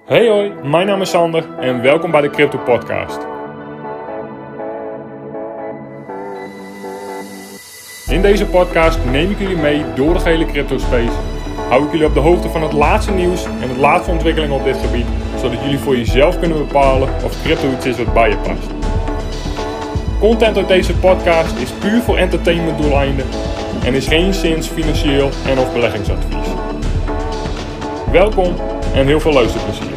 Hey hoi, mijn naam is Sander en welkom bij de Crypto Podcast. In deze podcast neem ik jullie mee door de gehele crypto space. Hou ik jullie op de hoogte van het laatste nieuws en de laatste ontwikkelingen op dit gebied, zodat jullie voor jezelf kunnen bepalen of crypto iets is wat bij je past. Content uit deze podcast is puur voor entertainment doeleinden en is geen zins financieel en of beleggingsadvies. Welkom en heel veel luisterplezier.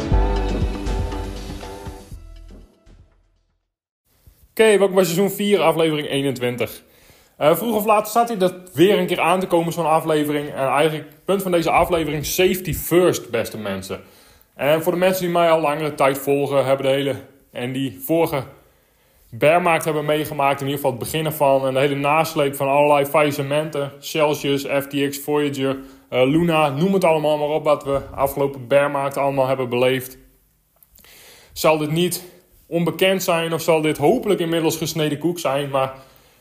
Oké, welkom bij seizoen 4, aflevering 21. Vroeg of laat staat hier weer een keer aan te komen, zo'n aflevering. En eigenlijk het punt van deze aflevering, safety first, beste mensen. En voor de mensen die mij al langere tijd volgen, hebben de hele en die vorige bearmarkt hebben meegemaakt, in ieder geval het begin ervan. En de hele nasleep van allerlei faillissementen, Celsius, FTX, Voyager, Luna, noem het allemaal maar op, wat we afgelopen bearmarkt allemaal hebben beleefd. Zal dit niet onbekend zijn of zal dit hopelijk inmiddels gesneden koek zijn, maar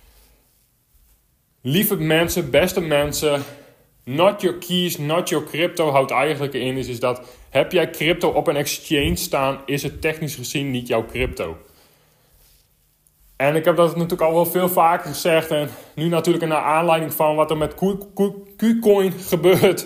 lieve mensen, beste mensen, not your keys, not your crypto houdt eigenlijk in is dat heb jij crypto op een exchange staan, is het technisch gezien niet jouw crypto. En ik heb dat natuurlijk al wel veel vaker gezegd en nu natuurlijk naar aanleiding van wat er met KuCoin gebeurt.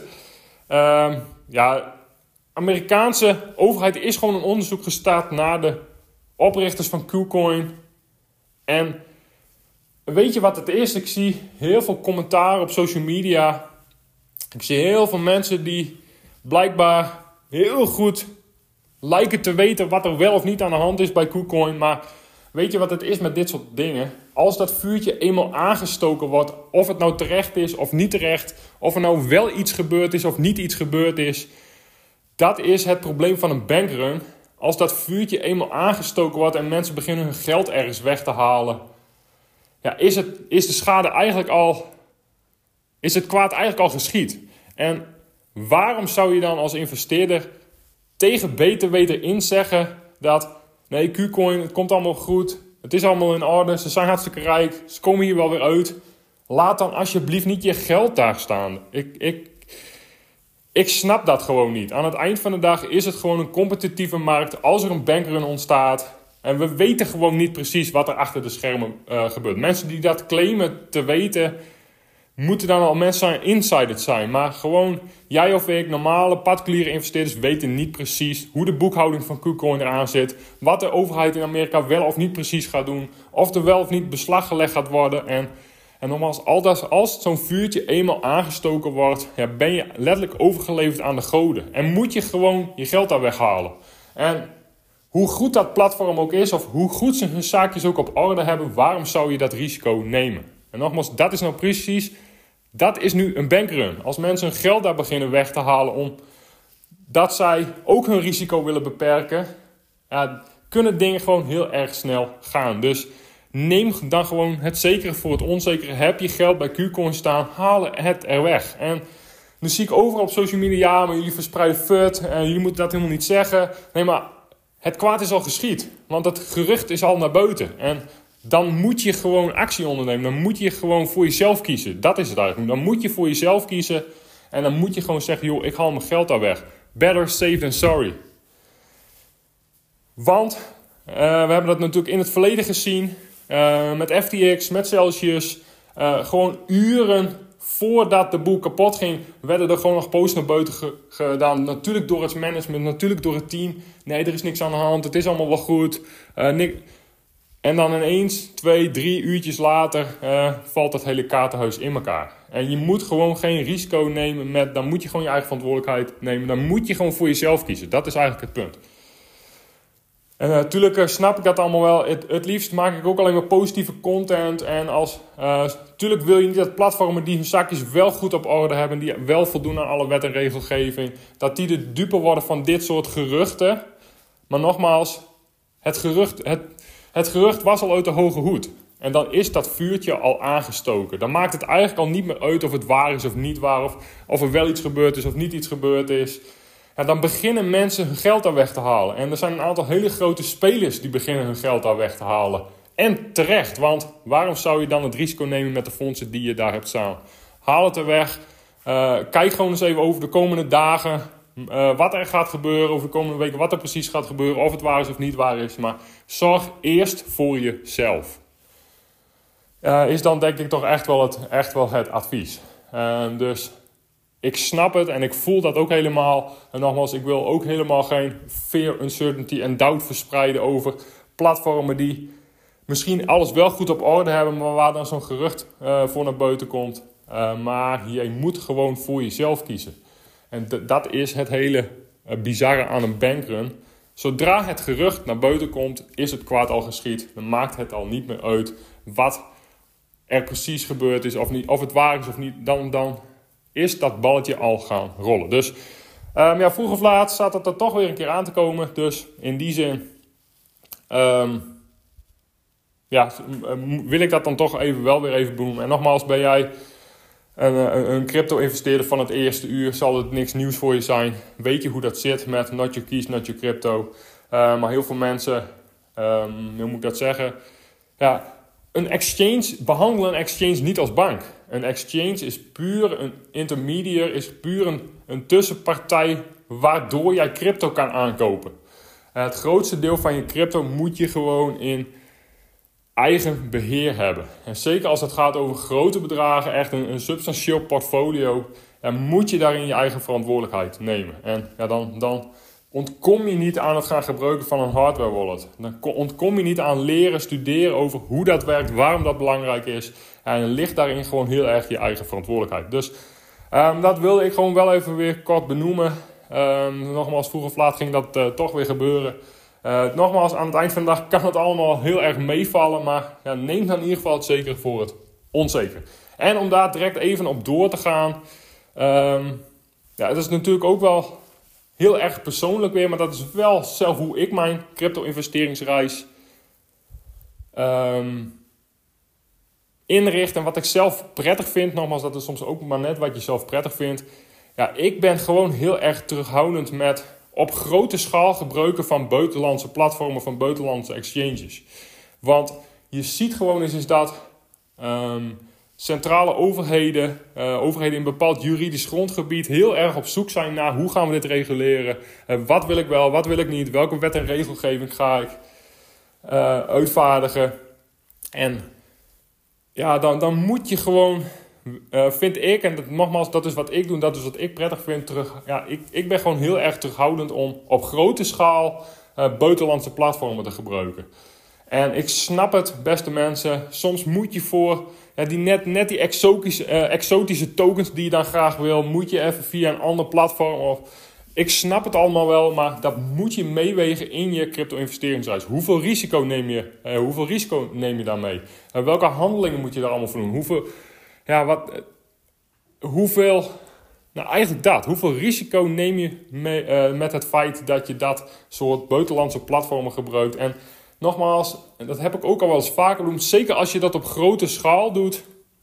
Amerikaanse overheid is gewoon een onderzoek gestart naar de oprichters van KuCoin. En weet je wat het is? Ik zie heel veel commentaar op social media. Ik zie heel veel mensen die blijkbaar heel goed lijken te weten wat er wel of niet aan de hand is bij KuCoin. Maar weet je wat het is met dit soort dingen? Als dat vuurtje eenmaal aangestoken wordt, of het nou terecht is of niet terecht, of er nou wel iets gebeurd is of niet iets gebeurd is, dat is het probleem van een bankrun. Als dat vuurtje eenmaal aangestoken wordt en mensen beginnen hun geld ergens weg te halen, ja, is de schade eigenlijk al, is het kwaad eigenlijk al geschied. En waarom zou je dan als investeerder tegen beter weten in zeggen dat nee, KuCoin, het komt allemaal goed, het is allemaal in orde, ze zijn hartstikke rijk, ze komen hier wel weer uit. Laat dan alsjeblieft niet je geld daar staan. Ik snap dat gewoon niet. Aan het eind van de dag is het gewoon een competitieve markt. Als er een bankrun ontstaat en we weten gewoon niet precies wat er achter de schermen gebeurt. Mensen die dat claimen te weten, moeten dan al mensen zijn, insiders zijn. Maar gewoon jij of ik, normale particuliere investeerders, weten niet precies hoe de boekhouding van KuCoin eraan zit. Wat de overheid in Amerika wel of niet precies gaat doen. Of er wel of niet beslag gelegd gaat worden. En nogmaals, als zo'n vuurtje eenmaal aangestoken wordt, ja, ben je letterlijk overgeleverd aan de goden. En moet je gewoon je geld daar weghalen. En hoe goed dat platform ook is, of hoe goed ze hun zaakjes ook op orde hebben, waarom zou je dat risico nemen? En nogmaals, dat is nou precies, dat is nu een bankrun. Als mensen hun geld daar beginnen weg te halen omdat zij ook hun risico willen beperken, ja, kunnen dingen gewoon heel erg snel gaan. Dus neem dan gewoon het zekere voor het onzekere. Heb je geld bij KuCoin staan, haal het er weg. En nu zie ik overal op social media, ja, maar jullie verspreiden FUD en jullie moeten dat helemaal niet zeggen. Nee, maar het kwaad is al geschied, want het gerucht is al naar buiten. En dan moet je gewoon actie ondernemen. Dan moet je gewoon voor jezelf kiezen. Dat is het eigenlijk. Dan moet je voor jezelf kiezen en dan moet je gewoon zeggen, joh, ik haal mijn geld daar weg. Better safe than sorry. Want we hebben dat natuurlijk in het verleden gezien. Met FTX, met Celsius. Gewoon uren voordat de boel kapot ging, werden er gewoon nog posts naar buiten gedaan. Natuurlijk door het management, natuurlijk door het team. Nee, er is niks aan de hand, het is allemaal wel goed. En dan ineens 2, 3 uurtjes later valt dat hele kaartenhuis in elkaar. En je moet gewoon geen risico nemen dan moet je gewoon je eigen verantwoordelijkheid nemen. Dan moet je gewoon voor jezelf kiezen. Dat is eigenlijk het punt. En natuurlijk snap ik dat allemaal wel. Het liefst maak ik ook alleen maar positieve content. En natuurlijk wil je niet dat platformen die hun zakjes wel goed op orde hebben, die wel voldoen aan alle wet en regelgeving, dat die de dupe worden van dit soort geruchten. Maar nogmaals, het gerucht was al uit de hoge hoed. En dan is dat vuurtje al aangestoken. Dan maakt het eigenlijk al niet meer uit of het waar is of niet waar. Of er wel iets gebeurd is of niet iets gebeurd is. Ja, dan beginnen mensen hun geld daar weg te halen. En er zijn een aantal hele grote spelers die beginnen hun geld daar weg te halen. En terecht, want waarom zou je dan het risico nemen met de fondsen die je daar hebt staan? Haal het er weg. Kijk gewoon eens even over de komende dagen. wat er gaat gebeuren over de komende weken, wat er precies gaat gebeuren, of het waar is of niet waar is. Maar zorg eerst voor jezelf. Is dan denk ik toch echt wel het advies. Dus ik snap het en ik voel dat ook helemaal. En nogmaals, ik wil ook helemaal geen fear, uncertainty en doubt verspreiden over platformen die misschien alles wel goed op orde hebben, maar waar dan zo'n gerucht voor naar buiten komt. Maar je moet gewoon voor jezelf kiezen. En dat is het hele bizarre aan een bankrun. Zodra het gerucht naar buiten komt, is het kwaad al geschied. Dan maakt het al niet meer uit wat er precies gebeurd is of niet, of het waar is of niet. Dan is dat balletje al gaan rollen. Dus vroeg of laat staat het er toch weer een keer aan te komen. Dus in die zin wil ik dat dan toch wel weer even benoemen. En nogmaals, ben jij een crypto-investeerder van het eerste uur, zal het niks nieuws voor je zijn. Weet je hoe dat zit met not your keys, not your crypto. Maar heel veel mensen, hoe moet ik dat zeggen? Ja, behandelen een exchange niet als bank. Een exchange is puur een intermediair, is puur een tussenpartij waardoor jij crypto kan aankopen. Het grootste deel van je crypto moet je gewoon in eigen beheer hebben. En zeker als het gaat over grote bedragen, echt een substantieel portfolio, dan moet je daarin je eigen verantwoordelijkheid nemen. En ja, dan ontkom je niet aan het gaan gebruiken van een hardware wallet. Dan ontkom je niet aan leren, studeren over hoe dat werkt, waarom dat belangrijk is. En ligt daarin gewoon heel erg je eigen verantwoordelijkheid. Dus dat wilde ik gewoon wel even weer kort benoemen. Nogmaals, vroeg of laat ging dat toch weer gebeuren. Nogmaals, aan het eind van de dag kan het allemaal heel erg meevallen. Maar ja, neem dan in ieder geval het zekere voor het onzeker. En om daar direct even op door te gaan. Het is natuurlijk ook wel heel erg persoonlijk weer. Maar dat is wel zelf hoe ik mijn crypto-investeringsreis inricht. En wat ik zelf prettig vind. Nogmaals, dat is soms ook maar net wat je zelf prettig vindt. Ja, ik ben gewoon heel erg terughoudend met op grote schaal gebruiken van buitenlandse platformen, van buitenlandse exchanges. Want je ziet gewoon eens dat centrale overheden in een bepaald juridisch grondgebied heel erg op zoek zijn naar hoe gaan we dit reguleren. Wat wil ik wel, wat wil ik niet, welke wet en regelgeving ga ik uitvaardigen. En ja, dan moet je gewoon, vind ik, en nogmaals, dat is wat ik doe, dat is wat ik prettig vind, ik ben gewoon heel erg terughoudend om op grote schaal buitenlandse platformen te gebruiken. En ik snap het, beste mensen, soms moet je voor die net die exotische tokens die je dan graag wil, moet je even via een ander platform. Ik snap het allemaal wel, maar dat moet je meewegen in je crypto-investeringsreis. Hoeveel risico neem je daarmee? Welke handelingen moet je daar allemaal voor doen? Hoeveel risico neem je mee, met het feit dat je dat soort buitenlandse platformen gebruikt? En nogmaals, dat heb ik ook al wel eens vaker benoemd, zeker als je dat op grote schaal doet,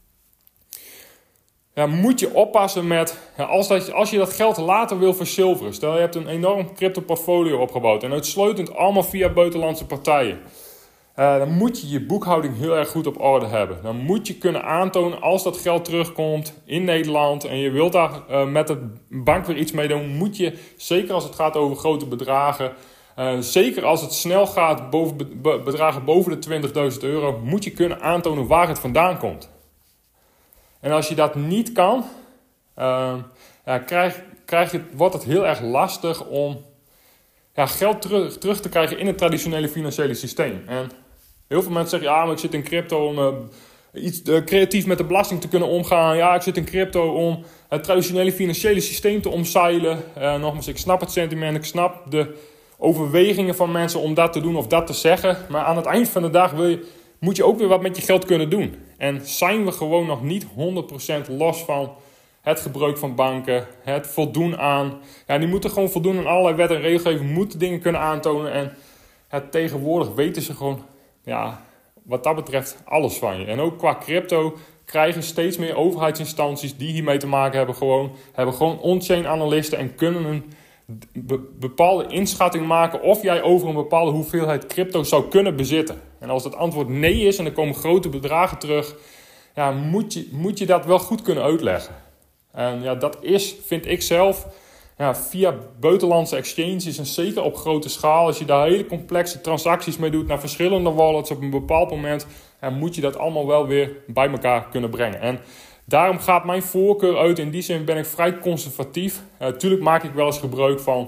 moet je oppassen met, als je dat geld later wil verzilveren. Stel je hebt een enorm crypto portfolio opgebouwd en uitsluitend allemaal via buitenlandse partijen. Dan moet je je boekhouding heel erg goed op orde hebben. Dan moet je kunnen aantonen als dat geld terugkomt in Nederland en je wilt daar met de bank weer iets mee doen, moet je, zeker als het gaat over grote bedragen, zeker als het snel gaat, bedragen boven de €20.000, moet je kunnen aantonen waar het vandaan komt. En als je dat niet kan, wordt het heel erg lastig om geld terug te krijgen in het traditionele financiële systeem. En heel veel mensen zeggen, maar ik zit in crypto om iets creatief met de belasting te kunnen omgaan. Ja, ik zit in crypto om het traditionele financiële systeem te omzeilen. Nogmaals, ik snap het sentiment, ik snap de overwegingen van mensen om dat te doen of dat te zeggen. Maar aan het eind van de dag moet je ook weer wat met je geld kunnen doen. En zijn we gewoon nog niet 100% los van het gebruik van banken, het voldoen aan. Ja, die moeten gewoon voldoen aan allerlei wet en regelgeving, moeten dingen kunnen aantonen. En tegenwoordig weten ze gewoon, wat dat betreft, alles van je. En ook qua crypto krijgen steeds meer overheidsinstanties die hiermee te maken hebben gewoon on-chain analisten en kunnen een bepaalde inschatting maken of jij over een bepaalde hoeveelheid crypto zou kunnen bezitten. En als het antwoord nee is en er komen grote bedragen terug, moet je dat wel goed kunnen uitleggen. En dat is, vind ik zelf, via buitenlandse exchanges en zeker op grote schaal, als je daar hele complexe transacties mee doet naar verschillende wallets op een bepaald moment, moet je dat allemaal wel weer bij elkaar kunnen brengen. En daarom gaat mijn voorkeur uit. In die zin ben ik vrij conservatief. Tuurlijk maak ik wel eens gebruik van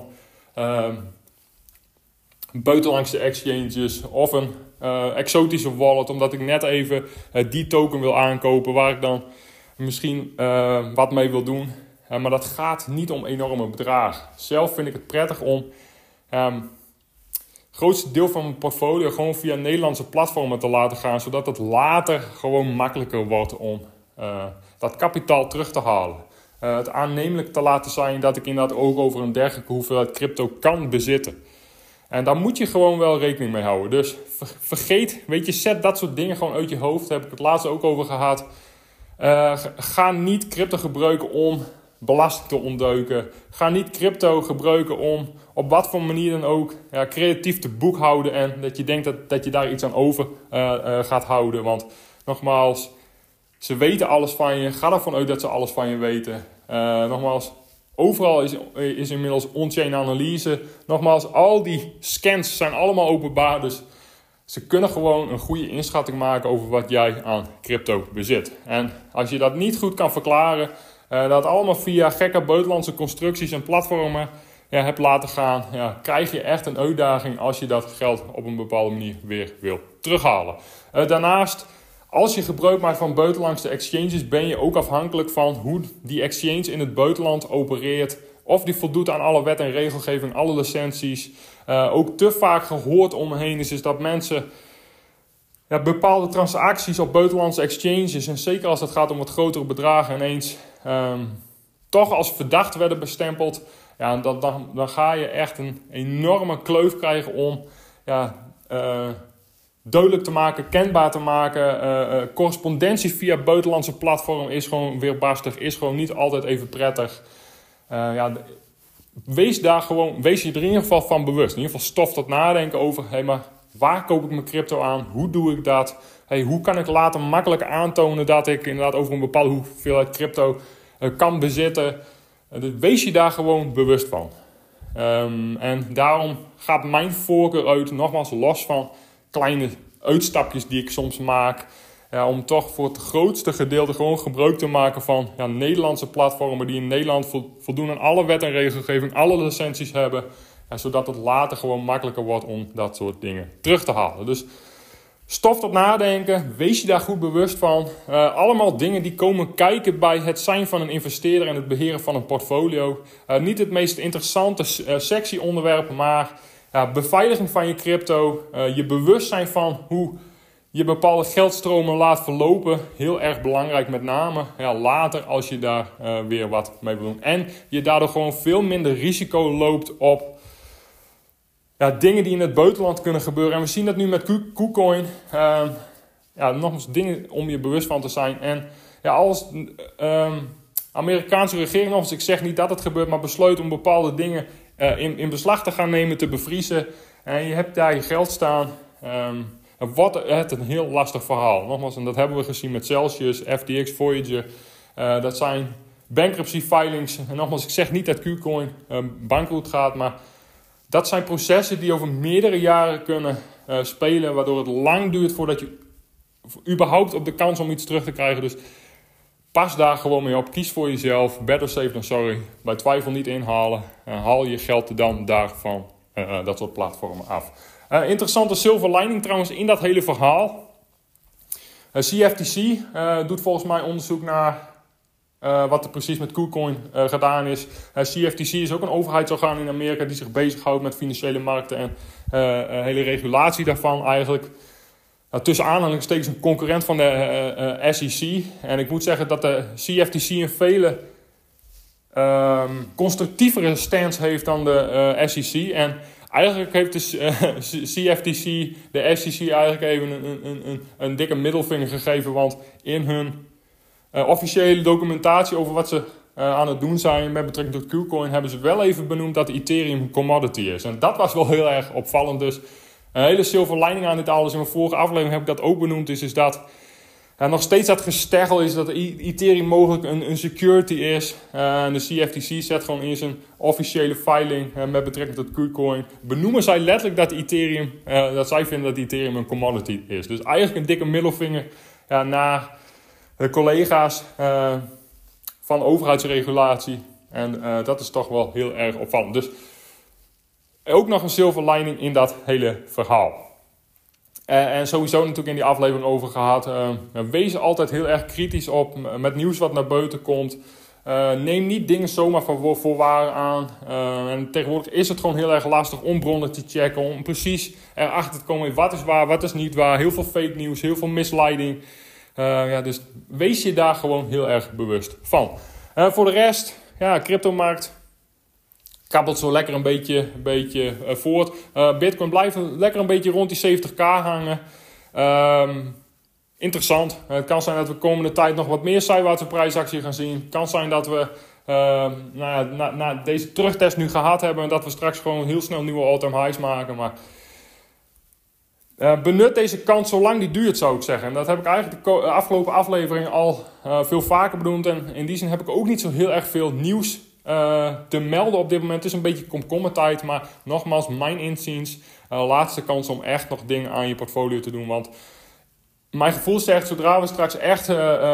buitenlandse exchanges of een exotische wallet, omdat ik net even die token wil aankopen waar ik dan misschien wat mee wil doen. Maar dat gaat niet om enorme bedragen. Zelf vind ik het prettig om het grootste deel van mijn portfolio gewoon via Nederlandse platformen te laten gaan, zodat het later gewoon makkelijker wordt om dat kapitaal terug te halen. Het aannemelijk te laten zijn dat ik inderdaad ook over een dergelijke hoeveelheid crypto kan bezitten. En daar moet je gewoon wel rekening mee houden. Dus zet dat soort dingen gewoon uit je hoofd. Daar heb ik het laatst ook over gehad. Ga niet crypto gebruiken om belasting te ontduiken. Ga niet crypto gebruiken om op wat voor manier dan ook creatief te boekhouden. En dat je denkt dat je daar iets aan over gaat houden. Want nogmaals, ze weten alles van je. Ga ervan uit dat ze alles van je weten. Nogmaals, overal is inmiddels on-chain analyse. Nogmaals, al die scans zijn allemaal openbaar. Dus ze kunnen gewoon een goede inschatting maken over wat jij aan crypto bezit. En als je dat niet goed kan verklaren, dat allemaal via gekke buitenlandse constructies en platformen hebt laten gaan, krijg je echt een uitdaging als je dat geld op een bepaalde manier weer wil terughalen. Daarnaast, als je gebruik maakt van buitenlandse exchanges, ben je ook afhankelijk van hoe die exchange in het buitenland opereert. Of die voldoet aan alle wet en regelgeving, alle licenties. Ook te vaak gehoord om me heen is dat mensen bepaalde transacties op buitenlandse exchanges, en zeker als het gaat om wat grotere bedragen, ineens toch als verdacht werden bestempeld. Dan ga je echt een enorme kleuf krijgen om duidelijk te maken, kenbaar te maken. Correspondentie via buitenlandse platform is gewoon weerbarstig, is gewoon niet altijd even prettig. Wees je er in ieder geval van bewust. In ieder geval stof tot nadenken over, maar waar koop ik mijn crypto aan? Hoe doe ik dat? Hoe kan ik later makkelijk aantonen dat ik inderdaad over een bepaalde hoeveelheid crypto kan bezitten? Dus wees je daar gewoon bewust van. En daarom gaat mijn voorkeur uit, nogmaals los van kleine uitstapjes die ik soms maak, om toch voor het grootste gedeelte gewoon gebruik te maken van Nederlandse platformen die in Nederland voldoen aan alle wet en regelgeving, alle licenties hebben, zodat het later gewoon makkelijker wordt om dat soort dingen terug te halen. Dus stof tot nadenken, wees je daar goed bewust van. Allemaal dingen die komen kijken bij het zijn van een investeerder en het beheren van een portfolio. Niet het meest interessante sexy onderwerp, maar beveiliging van je crypto, je bewustzijn van hoe je bepaalde geldstromen laat verlopen, heel erg belangrijk, met name later als je daar weer wat mee wil doen. En je daardoor gewoon veel minder risico loopt op dingen die in het buitenland kunnen gebeuren. En we zien dat nu met KuCoin. Nogmaals dingen om je bewust van te zijn. En als Amerikaanse regering, nogmaals, ik zeg niet dat het gebeurt, maar besluit om bepaalde dingen in beslag te gaan nemen, te bevriezen. En je hebt daar je geld staan. Wordt het een heel lastig verhaal. Nogmaals, en dat hebben we gezien met Celsius, FTX, Voyager. Dat zijn bankruptcy filings. En nogmaals, ik zeg niet dat KuCoin bankroet gaat, maar dat zijn processen die over meerdere jaren kunnen spelen, waardoor het lang duurt voordat je überhaupt op de kans om iets terug te krijgen. Dus pas daar gewoon mee op. Kies voor jezelf. Better safe than sorry. Bij twijfel niet inhalen. Haal je geld dan daarvan dat soort platformen af. Interessante silver lining trouwens in dat hele verhaal. CFTC doet volgens mij onderzoek naar wat er precies met KuCoin gedaan is. CFTC is ook een overheidsorgaan in Amerika die zich bezighoudt met financiële markten en hele regulatie daarvan eigenlijk. Tussen aanhalingstekens een concurrent van de SEC. En ik moet zeggen dat de CFTC een vele constructievere stance heeft dan de SEC. En eigenlijk heeft de CFTC de SEC eigenlijk even een dikke middelvinger gegeven. Want in hun officiële documentatie over wat ze aan het doen zijn met betrekking tot KuCoin hebben ze wel even benoemd dat Ethereum een commodity is. En dat was wel heel erg opvallend. Dus een hele silver lining aan dit alles. In mijn vorige aflevering heb ik dat ook benoemd. Is dat nog steeds dat gesteggel is dat Ethereum mogelijk een security is. De CFTC zet gewoon in zijn officiële filing met betrekking tot KuCoin. Benoemen zij letterlijk dat zij vinden dat Ethereum een commodity is. Dus eigenlijk een dikke middelvinger naar de collega's van overheidsregulatie. En dat is toch wel heel erg opvallend. Dus ook nog een silver lining in dat hele verhaal. En sowieso natuurlijk in die aflevering over gehad. Wees altijd heel erg kritisch op met nieuws wat naar buiten komt. Neem niet dingen zomaar voor waar aan. En tegenwoordig is het gewoon heel erg lastig om bronnen te checken. Om precies erachter te komen wat is waar, wat is niet waar. Heel veel fake nieuws, heel veel misleiding. Dus wees je daar gewoon heel erg bewust van. Voor de rest, cryptomarkt kabbelt zo lekker een beetje voort. Bitcoin blijft lekker een beetje rond die 70k hangen. Interessant. Het kan zijn dat we de komende tijd nog wat meer zijwaartse prijsactie gaan zien. Het kan zijn dat we na deze terugtest nu gehad hebben en dat we straks gewoon heel snel nieuwe all-time highs maken. Maar benut deze kans zolang die duurt, zou ik zeggen. En dat heb ik eigenlijk de afgelopen aflevering al veel vaker benoemd. En in die zin heb ik ook niet zo heel erg veel nieuws te melden op dit moment. Het is een beetje komkommertijd, maar nogmaals, mijn inziens, laatste kans om echt nog dingen aan je portfolio te doen. Want mijn gevoel zegt, zodra we straks echt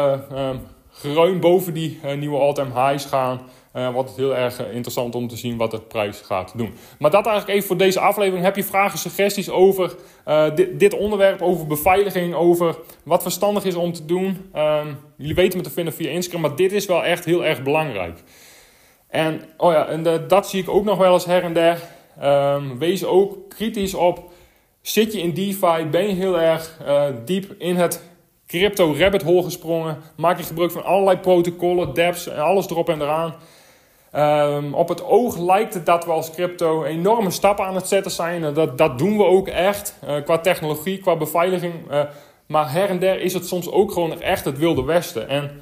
geruim boven die nieuwe all-time highs gaan, wordt het heel erg interessant om te zien wat de prijs gaat doen. Maar dat eigenlijk even voor deze aflevering. Heb je vragen, suggesties over dit onderwerp, over beveiliging, over wat verstandig is om te doen? Jullie weten me te vinden via Instagram, maar dit is wel echt heel erg belangrijk. En dat zie ik ook nog wel eens her en der. Wees ook kritisch op. Zit je in DeFi? Ben je heel erg diep in het crypto rabbit hole gesprongen? Maak je gebruik van allerlei protocollen, dApps en alles erop en eraan? Op het oog lijkt het dat we als crypto enorme stappen aan het zetten zijn. Dat doen we ook echt. Qua technologie, qua beveiliging. Maar her en der is het soms ook gewoon echt het Wilde Westen. En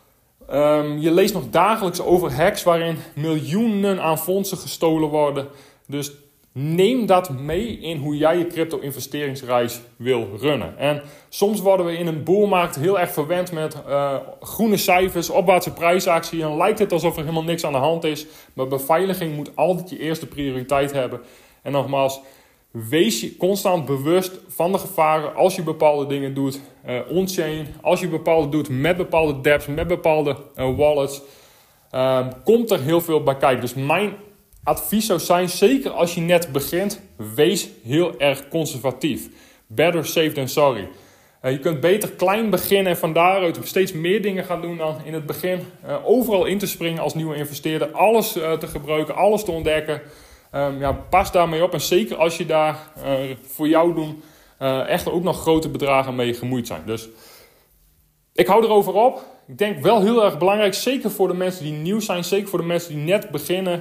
je leest nog dagelijks over hacks waarin miljoenen aan fondsen gestolen worden. Dus neem dat mee in hoe jij je crypto-investeringsreis wil runnen. En soms worden we in een boelmarkt heel erg verwend met groene cijfers, opwaartse prijsactie. En lijkt het alsof er helemaal niks aan de hand is. Maar beveiliging moet altijd je eerste prioriteit hebben. En nogmaals, wees je constant bewust van de gevaren als je bepaalde dingen doet on-chain. Als je bepaalde doet met bepaalde dApps, met bepaalde wallets. Komt er heel veel bij kijken. Dus mijn advies zou zijn, zeker als je net begint, wees heel erg conservatief. Better safe than sorry. Je kunt beter klein beginnen en van daaruit steeds meer dingen gaan doen dan in het begin. Overal in te springen als nieuwe investeerder. Alles te gebruiken, alles te ontdekken. Pas daarmee op. En zeker als je daar voor jou doen echt ook nog grote bedragen mee gemoeid zijn. Dus ik hou erover op. Ik denk wel heel erg belangrijk. Zeker voor de mensen die nieuw zijn. Zeker voor de mensen die net beginnen.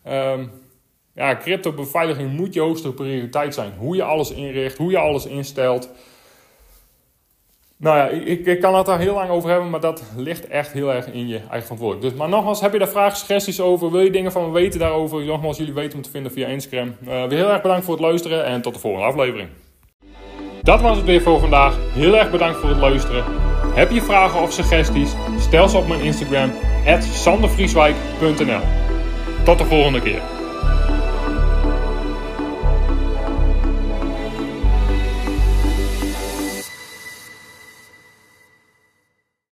Crypto-beveiliging moet je hoogste prioriteit zijn. Hoe je alles inricht, hoe je alles instelt. Ik kan het daar heel lang over hebben, maar dat ligt echt heel erg in je eigen verantwoordelijkheid. Dus, maar nogmaals, heb je daar vragen, suggesties over? Wil je dingen van me weten daarover? Nogmaals, jullie weten me te vinden via Instagram. Weer heel erg bedankt voor het luisteren en tot de volgende aflevering. Dat was het weer voor vandaag. Heel erg bedankt voor het luisteren. Heb je vragen of suggesties? Stel ze op mijn Instagram @sandervrieswijk.nl. Tot de volgende keer.